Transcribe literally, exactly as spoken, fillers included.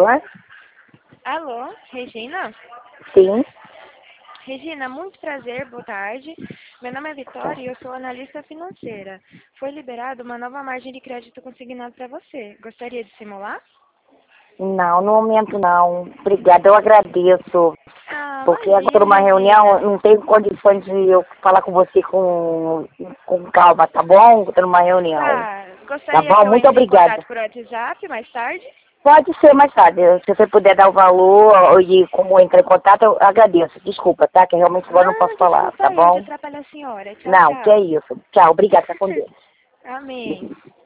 favor? Alô, Regina? Sim. Regina, muito prazer, boa tarde. Meu nome é Vitória e eu sou analista financeira. Foi liberada uma nova margem de crédito consignado para você. Gostaria de simular? Não, no momento não. Obrigada, eu agradeço. Ah, Porque agora imagina, uma reunião, Regina. eu não tenho condições de eu falar com você com, com calma, tá bom? Estou numa reunião. Tá, Tá gostaria bom? que eu Muito entre em obrigada. contato por WhatsApp mais tarde? Pode ser mais tarde. Se você puder dar o valor e como entrar em contato, eu agradeço. Desculpa, tá? Que realmente agora não posso Ah, falar, tá desculpa eu de bom? atrapalhar a senhora. Tchau, Não, que é tchau. isso. Tchau, obrigada, tá com Deus. Amém.